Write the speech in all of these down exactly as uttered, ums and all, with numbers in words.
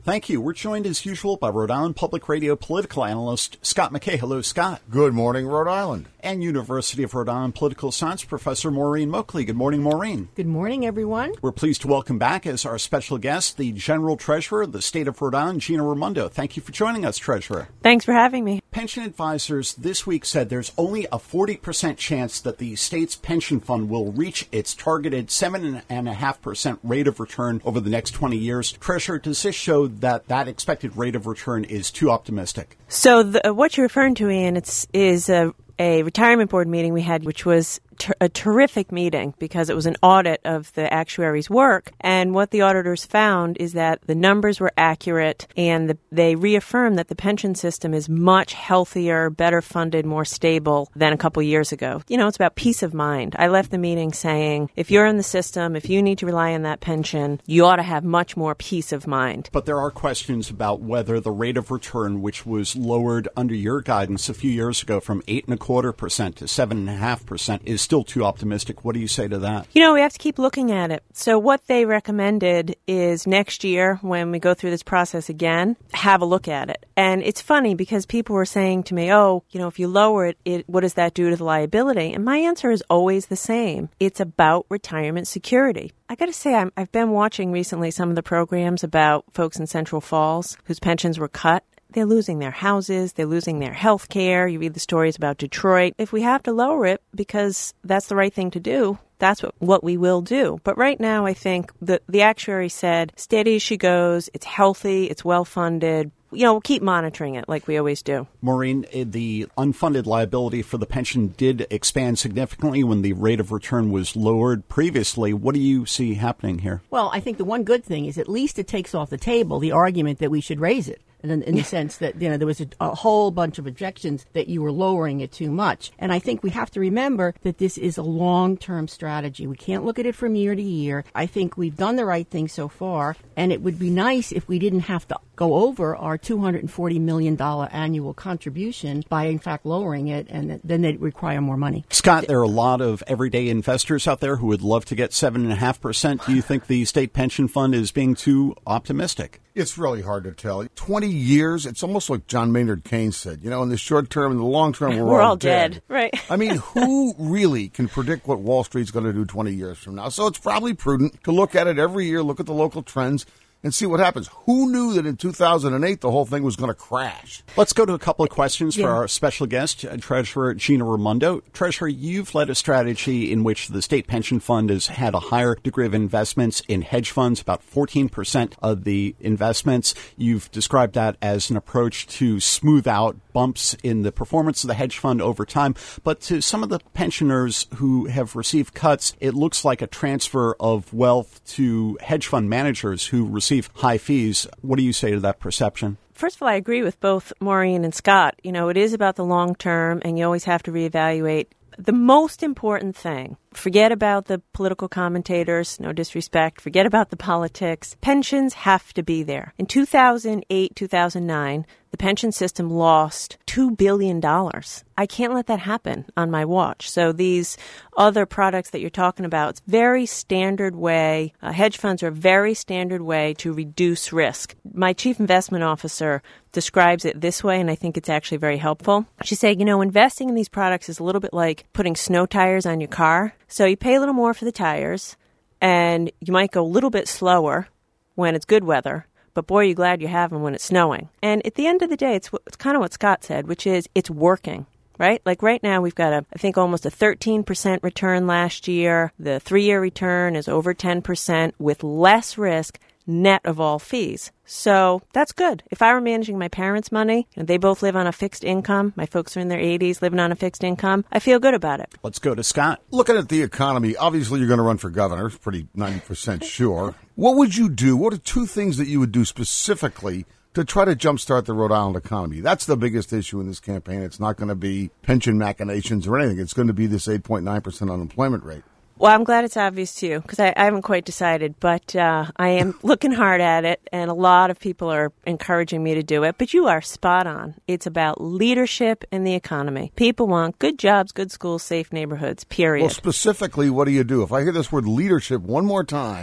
Thank you. We're joined as usual by Rhode Island Public Radio political analyst Scott McKay. Hello, Scott. Good morning, Rhode Island. And University of Rhode Island political science professor Maureen Moakley. Good morning, Maureen. Good morning, everyone. We're pleased to welcome back as our special guest, the General Treasurer of the State of Rhode Island, Gina Raimondo. Thank you for joining us, Treasurer. Thanks for having me. Pension advisors this week said there's only a forty percent chance that the state's pension fund will reach its targeted seven point five percent rate of return over the next twenty years. Treasurer, does this show that that expected rate of return is too optimistic? So the, what you're referring to, Ian, it's, is a, a retirement board meeting we had, which was ter- a terrific meeting because it was an audit of the actuaries' work. And what the auditors found is that the numbers were accurate, and the, they reaffirmed that the pension system is much healthier, better funded, more stable than a couple years ago. You know, it's about peace of mind. I left the meeting saying, if you're in the system, if you need to rely on that pension, you ought to have much more peace of mind. But there are questions about whether the rate of return, which was lowered under your guidance a few years ago from eight and a quarter percent to seven and a half percent, is still too optimistic. What do you say to that? You know, we have to keep looking at it. So what they recommended is next year, when we go through this process again, have a look at it. And it's funny because people were saying to me, oh, you know, if you lower it, it what does that do to the liability? And my answer is always the same. It's about retirement security. I got to say, I'm, I've been watching recently some of the programs about folks in Central Falls whose pensions were cut. They're losing their houses. They're losing their health care. You read the stories about Detroit. If we have to lower it because that's the right thing to do, that's what, what we will do. But right now, I think the, the actuary said, steady as she goes. It's healthy. It's well-funded. You know, we'll keep monitoring it like we always do. Maureen, the unfunded liability for the pension did expand significantly when the rate of return was lowered previously. What do you see happening here? Well, I think the one good thing is at least it takes off the table the argument that we should raise it. In, in the sense that, you know, there was a, a whole bunch of objections that you were lowering it too much. And I think we have to remember that this is a long-term strategy. We can't look at it from year to year. I think we've done the right thing so far, and it would be nice if we didn't have to go over our two hundred forty million dollars annual contribution by, in fact, lowering it, and then they'd require more money. Scott, there are a lot of everyday investors out there who would love to get seven point five percent. Do you think the state pension fund is being too optimistic? It's really hard to tell. twenty years, it's almost like John Maynard Keynes said. You know, in the short term and the long term, we're, we're all, all dead. dead. Right. I mean, who really can predict what Wall Street's going to do twenty years from now? So it's probably prudent to look at it every year, look at the local trends, and see what happens. Who knew that in two thousand eight the whole thing was going to crash? Let's go to a couple of questions yeah. for our special guest, Treasurer Gina Raimondo. Treasurer, you've led a strategy in which the state pension fund has had a higher degree of investments in hedge funds, about fourteen percent of the investments. You've described that as an approach to smooth out bumps in the performance of the hedge fund over time. But to some of the pensioners who have received cuts, it looks like a transfer of wealth to hedge fund managers who receive high fees. What do you say to that perception? First of all, I agree with both Maureen and Scott. You know, it is about the long term, and you always have to reevaluate. The most important thing, forget about the political commentators, no disrespect, forget about the politics. Pensions have to be there. In two thousand eight, two thousand nine, the pension system lost two billion dollars. I can't let that happen on my watch. So these other products that you're talking about, it's very standard way. Uh, hedge funds are a very standard way to reduce risk. My chief investment officer describes it this way, and I think it's actually very helpful. She said, you know, investing in these products is a little bit like putting snow tires on your car. So you pay a little more for the tires, and you might go a little bit slower when it's good weather. But boy, you're glad you have them when it's snowing. And at the end of the day, it's, it's kind of what Scott said, which is it's working, right? Like right now, we've got, a, I think, almost a thirteen percent return last year. The three-year return is over ten percent with less risk, net of all fees. So that's good. If I were managing my parents' money, and they both live on a fixed income, my folks are in their eighties living on a fixed income, I feel good about it. Let's go to Scott. Looking at the economy, obviously you're going to run for governor, pretty ninety percent sure. What would you do? What are two things that you would do specifically to try to jumpstart the Rhode Island economy? That's the biggest issue in this campaign. It's not going to be pension machinations or anything. It's going to be this eight point nine percent unemployment rate. Well, I'm glad it's obvious to you because I, I haven't quite decided, but uh, I am looking hard at it, and a lot of people are encouraging me to do it. But you are spot on. It's about leadership in the economy. People want good jobs, good schools, safe neighborhoods, period. Well, specifically, what do you do? If I hear this word leadership one more time,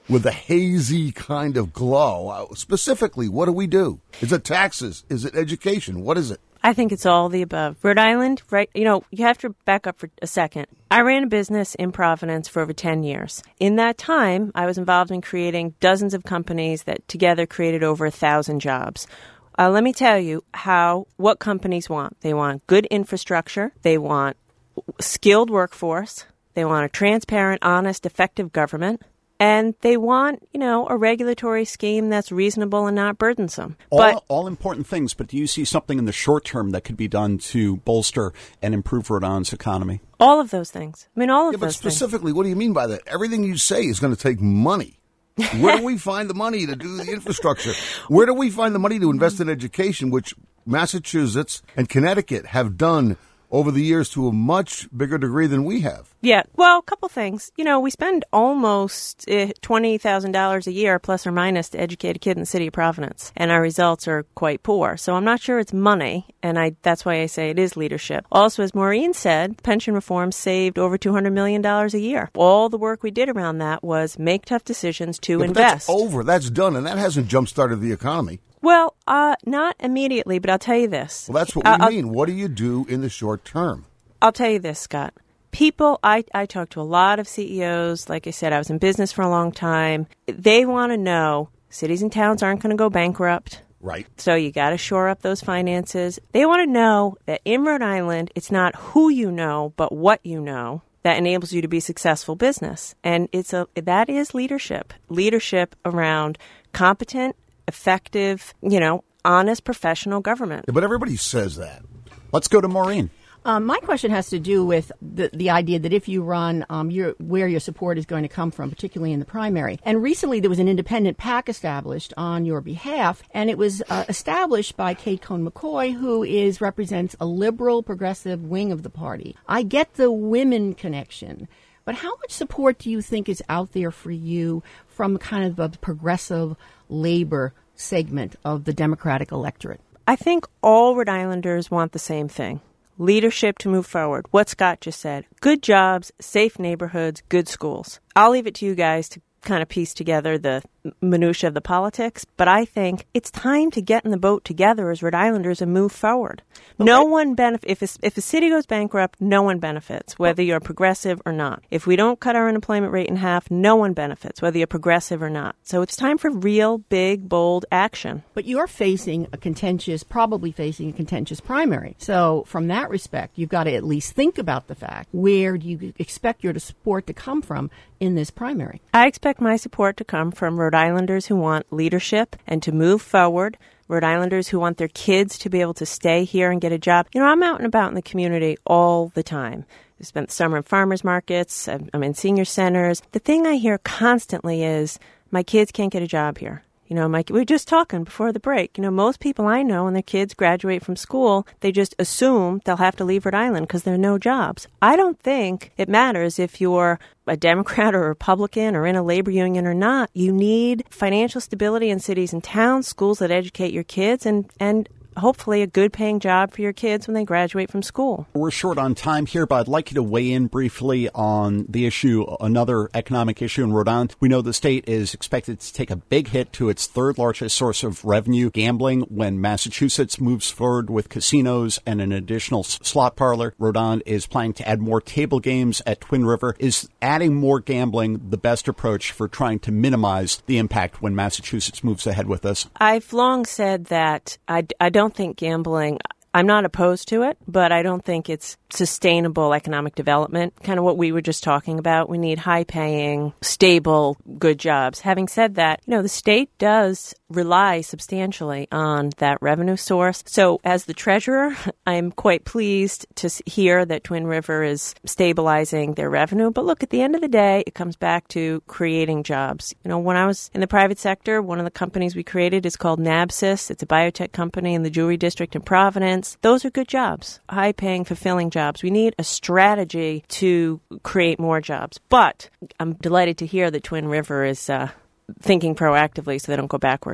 with a hazy kind of glow. Uh, Specifically, what do we do? Is it taxes? Is it education? What is it? I think it's all the above. Rhode Island, right? You know, you have to back up for a second. I ran a business in Providence for over ten years. In that time, I was involved in creating dozens of companies that together created over a thousand jobs. Uh, let me tell you how what companies want. They want good infrastructure. They want skilled workforce. They want a transparent, honest, effective government. And they want, you know, a regulatory scheme that's reasonable and not burdensome. All, But all important things, but do you see something in the short term that could be done to bolster and improve Rhode Island's economy? all of those things. I mean, all of Yeah, but those things. specifically, what do you mean by that? Everything you say is going to take money. Where do we find the money to do the infrastructure? Where do we find the money to invest in education, which Massachusetts and Connecticut have done over the years to a much bigger degree than we have? Yeah, well, a couple things. You know, we spend almost uh, twenty thousand dollars a year, plus or minus, to educate a kid in the city of Providence, and our results are quite poor. So I'm not sure it's money, and I that's why I say it is leadership. Also, as Maureen said, pension reform saved over two hundred million dollars a year. All the work we did around that was make tough decisions to Yeah, but invest. that's over. That's done, and that hasn't jump-started the economy. Well, uh, not immediately, but I'll tell you this. Well, that's what we Uh, I'll- mean. What do you do in the short term? I'll tell you this, Scott. People, I, I talk to a lot of C E Os. Like I said, I was in business for a long time. They want to know cities and towns aren't going to go bankrupt. Right. So you got to shore up those finances. They want to know that in Rhode Island, it's not who you know, but what you know that enables you to be successful business. And it's a that is leadership. Leadership around competent, effective, you know, honest, professional government. Yeah, but everybody says that. Let's go to Maureen. Um, my question has to do with the, the idea that if you run, um, your, where your support is going to come from, particularly in the primary. And recently there was an independent PAC established on your behalf, and it was uh, established by Kate Cohn-McCoy, who is represents a liberal, progressive wing of the party. I get the women connection, but how much support do you think is out there for you from kind of a progressive labor segment of the Democratic electorate? I think all Rhode Islanders want the same thing. Leadership to move forward. What Scott just said. Good jobs, safe neighborhoods, good schools. I'll leave it to you guys to kind of piece together the minutia of the politics, but I think it's time to get in the boat together as Rhode Islanders and move forward. Okay. No one benefits. If a, if a city goes bankrupt, no one benefits, whether you're progressive or not. If we don't cut our unemployment rate in half, no one benefits, whether you're progressive or not. So it's time for real, big, bold action. But you're facing a contentious, probably facing a contentious primary. So from that respect, you've got to at least think about the fact, where do you expect your support to come from in this primary? I expect my support to come from Rhode Islanders who want leadership and to move forward, Rhode Islanders who want their kids to be able to stay here and get a job. You know, I'm out and about in the community all the time. I spent the summer in farmers markets. I'm in senior centers. The thing I hear constantly is, my kids can't get a job here. You know, my, we were just talking before the break. You know, most people I know, when their kids graduate from school, they just assume they'll have to leave Rhode Island because there are no jobs. I don't think it matters if you're a Democrat or a Republican or in a labor union or not. You need financial stability in cities and towns, schools that educate your kids, and, and hopefully a good paying job for your kids when they graduate from school. We're short on time here, but I'd like you to weigh in briefly on the issue, another economic issue in Rhode Island. We know the state is expected to take a big hit to its third largest source of revenue, gambling, when Massachusetts moves forward with casinos and an additional slot parlor. Rhode Island is planning to add more table games at Twin River. Is adding more gambling the best approach for trying to minimize the impact when Massachusetts moves ahead with this? I've long said that I, I don't I don't think gambling, I'm not opposed to it, but I don't think it's sustainable economic development, kind of what we were just talking about. We need high-paying, stable, good jobs. Having said that, you know, the state does rely substantially on that revenue source. So as the treasurer, I'm quite pleased to hear that Twin River is stabilizing their revenue. But look, at the end of the day, it comes back to creating jobs. You know, when I was in the private sector, one of the companies we created is called NABSYS. It's a biotech company in the Jewelry District in Providence. Those are good jobs, high-paying, fulfilling jobs. We need a strategy to create more jobs. But I'm delighted to hear that Twin River is uh, thinking proactively so they don't go backwards.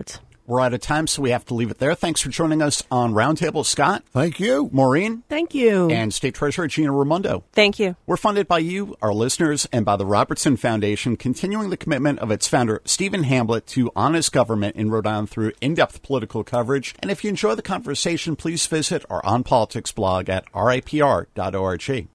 We're out of time, so we have to leave it there. Thanks for joining us on Roundtable, Scott. Thank you. Maureen. Thank you. And State Treasurer Gina Raimondo. Thank you. We're funded by you, our listeners, and by the Robertson Foundation, continuing the commitment of its founder, Stephen Hamblett, to honest government in Rhode Island through in-depth political coverage. And if you enjoy the conversation, please visit our On Politics blog at R I P R dot org.